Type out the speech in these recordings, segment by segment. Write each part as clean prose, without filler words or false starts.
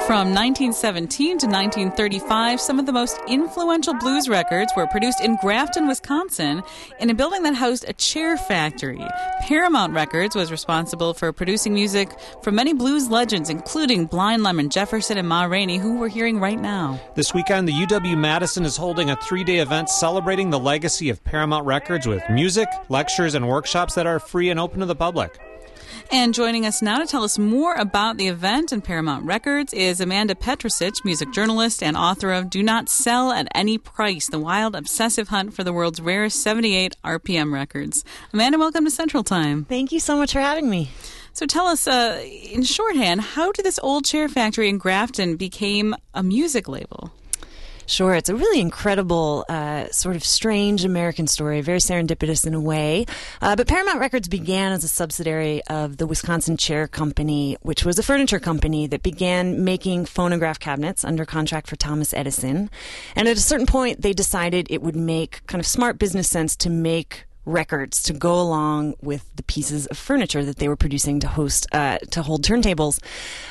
From 1917 to 1935, some of the most influential blues records were produced in Grafton, Wisconsin, in a building that housed a chair factory. Paramount Records was responsible for producing music from many blues legends, including Blind Lemon Jefferson and Ma Rainey, who we're hearing right now. This weekend, the UW-Madison is holding a 3-day event celebrating the legacy of Paramount Records with music, lectures, and workshops that are free and open to the public. And joining us now to tell us more about the event and Paramount Records is Amanda Petrusich, music journalist and author of Do Not Sell at Any Price, The Wild Obsessive Hunt for the World's Rarest 78 RPM Records. Amanda, welcome to Central Time. Thank you so much for having me. So tell us, in shorthand, how did this old chair factory in Grafton become a music label? Sure. It's a really incredible, sort of strange American story, very serendipitous in a way. But Paramount Records began as a subsidiary of the Wisconsin Chair Company, which was a furniture company that began making phonograph cabinets under contract for Thomas Edison. And at a certain point, they decided it would make kind of smart business sense to make records to go along with the pieces of furniture that they were producing to hold turntables.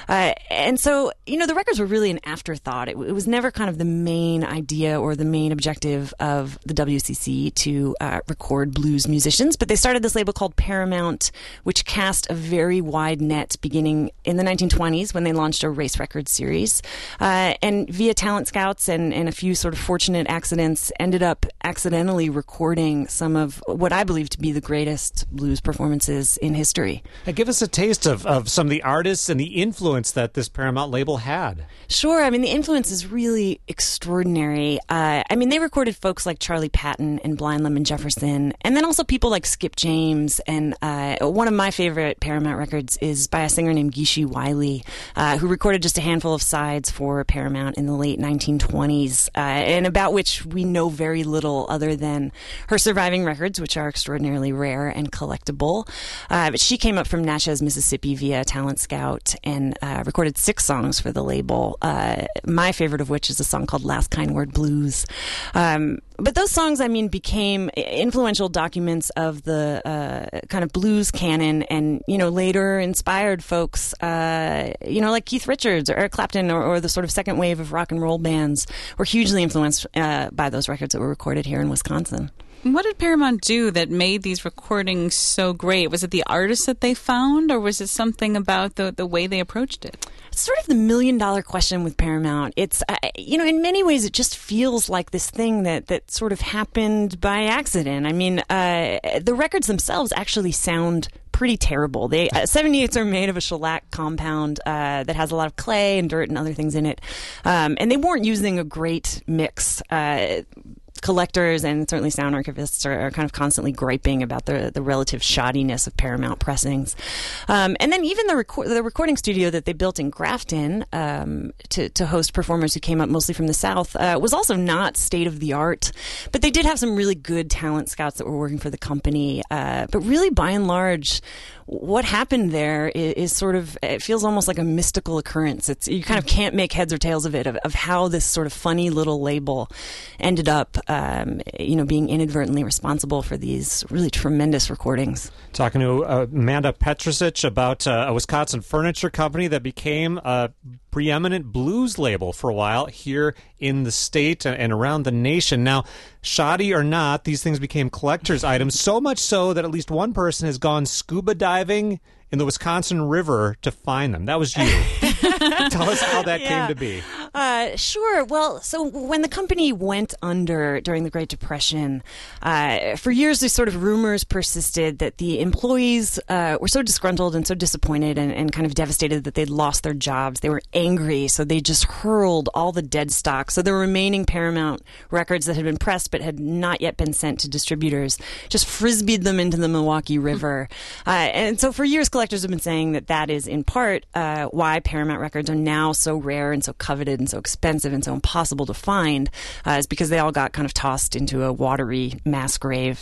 And so, the records were really an afterthought. It was never kind of the main idea or the main objective of the WCC to record blues musicians, but they started this label called Paramount, which cast a very wide net beginning in the 1920s when they launched a race record series. And via talent scouts and a few sort of fortunate accidents, ended up accidentally recording some of what I believe to be the greatest blues performances in history. Give us a taste of some of the artists and the influence that this Paramount label had. Sure. I mean, the influence is really extraordinary. They recorded folks like Charlie Patton and Blind Lemon Jefferson, and then also people like Skip James. And one of my favorite Paramount records is by a singer named Geeshie Wiley, who recorded just a handful of sides for Paramount in the late 1920s, and about which we know very little other than her surviving records, which are extraordinarily rare and collectible. But she came up from Natchez, Mississippi via Talent Scout and recorded 6 songs for the label, my favorite of which is a song called Last Kind Word Blues. But those songs, became influential documents of the kind of blues canon and, later inspired folks, like Keith Richards or Eric Clapton or the sort of second wave of rock and roll bands were hugely influenced by those records that were recorded here in Wisconsin. What did Paramount do that made these recordings so great? Was it the artists that they found, or was it something about the way they approached it? It's sort of the million-dollar question with Paramount. It's, in many ways, it just feels like this thing that sort of happened by accident. The records themselves actually sound pretty terrible. 78s are made of a shellac compound that has a lot of clay and dirt and other things in it. And they weren't using a great mix. Collectors and certainly sound archivists are kind of constantly griping about the relative shoddiness of Paramount pressings. And then even the recording studio that they built in Grafton to host performers who came up mostly from the South was also not state-of-the-art. But they did have some really good talent scouts that were working for the company. But really, by and large, what happened there is sort of, it feels almost like a mystical occurrence. You kind of can't make heads or tails of it, of how this sort of funny little label ended up, being inadvertently responsible for these really tremendous recordings. Talking to Amanda Petrusich about a Wisconsin furniture company that became a preeminent blues label for a while here in the state and around the nation. Now, shoddy or not, these things became collector's items, so much so that at least one person has gone scuba diving in the Wisconsin River to find them. That was you. Tell us how that came to be. Sure. Well, so when the company went under during the Great Depression, for years these sort of rumors persisted that the employees were so disgruntled and so disappointed and kind of devastated that they'd lost their jobs. They were angry, so they just hurled all the dead stock. So the remaining Paramount records that had been pressed but had not yet been sent to distributors just frisbeed them into the Milwaukee River. And so for years, collectors have been saying that is in part why Paramount records are now so rare and so coveted and so expensive and so impossible to find is because they all got kind of tossed into a watery mass grave.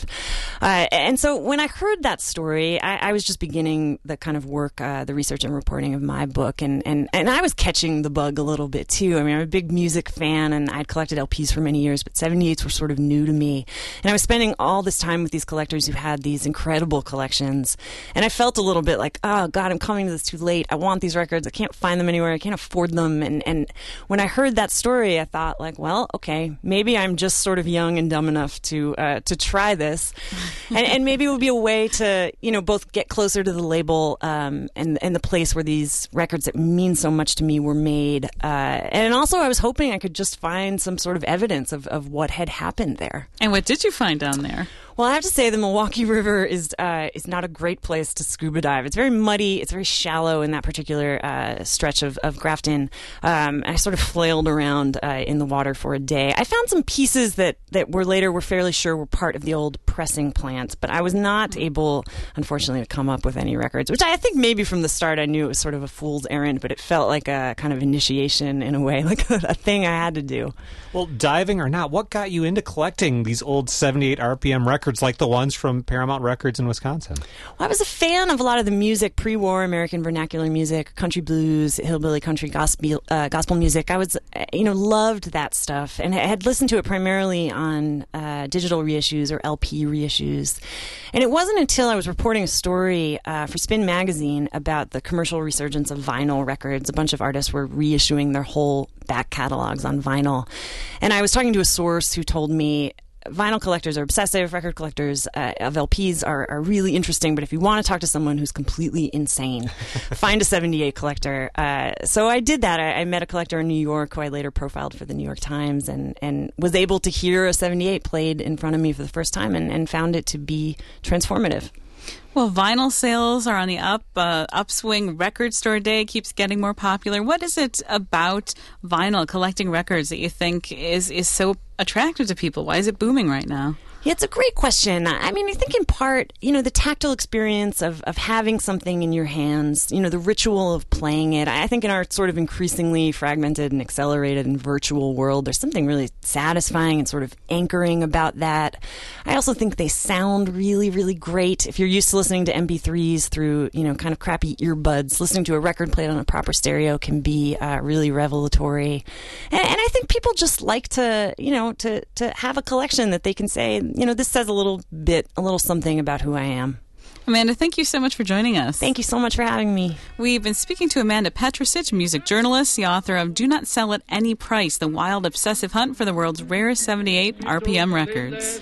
And so when I heard that story, I was just beginning the kind of work, the research and reporting of my book, and I was catching the bug a little bit too. I mean, I'm a big music fan, and I'd collected LPs for many years, but 78s were sort of new to me. And I was spending all this time with these collectors who had these incredible collections, and I felt a little bit like, oh God, I'm coming to this too late. I want these records. I can't find them anywhere. I can't afford them. And when I heard that story, I thought, like, well, okay, maybe I'm just sort of young and dumb enough to try this, and maybe it would be a way to, you know, both get closer to the label and the place where these records that mean so much to me were made. And also, I was hoping I could just find some sort of evidence of what had happened there. And what did you find down there? Well, I have to say the Milwaukee River is not a great place to scuba dive. It's very muddy. It's very shallow in that particular stretch of Grafton. I sort of flailed around in the water for a day. I found some pieces that were fairly sure were part of the old pressing plant, but I was not able, unfortunately, to come up with any records, which I think maybe from the start I knew it was sort of a fool's errand, but it felt like a kind of initiation in a way, like a thing I had to do. Well, diving or not, what got you into collecting these old 78 RPM records like the ones from Paramount Records in Wisconsin? Well, I was a fan of a lot of the music, pre-war American vernacular music, country blues, hillbilly country gospel music. I was, loved that stuff, and I had listened to it primarily on digital reissues or LP reissues. And it wasn't until I was reporting a story for Spin Magazine about the commercial resurgence of vinyl records. A bunch of artists were reissuing their whole back catalogs on vinyl. And I was talking to a source who told me vinyl collectors are obsessive, record collectors of LPs are really interesting, but if you want to talk to someone who's completely insane, find a 78 collector. So I did that. I met a collector in New York who I later profiled for the New York Times and was able to hear a 78 played in front of me for the first time and found it to be transformative. Well, vinyl sales are on the upswing. Record Store Day keeps getting more popular. What is it about vinyl, collecting records, that you think is so attractive to people? Why is it booming right now? Yeah, it's a great question. I mean, I think in part, the tactile experience of having something in your hands, the ritual of playing it. I think in our sort of increasingly fragmented and accelerated and virtual world, there's something really satisfying and sort of anchoring about that. I also think they sound really, really great. If you're used to listening to MP3s through, kind of crappy earbuds, listening to a record played on a proper stereo can be really revelatory. And I think people just like to have a collection that they can say, this says a little something about who I am. Amanda, thank you so much for joining us. Thank you so much for having me. We've been speaking to Amanda Petrusich, music journalist, the author of Do Not Sell at Any Price, The Wild Obsessive Hunt for the World's Rarest 78 RPM Records.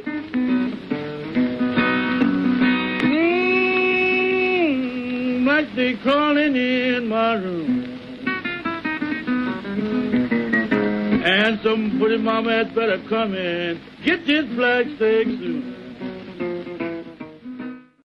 Like they crawling in my room. And some pretty mama had better come in, get this flag steak soon.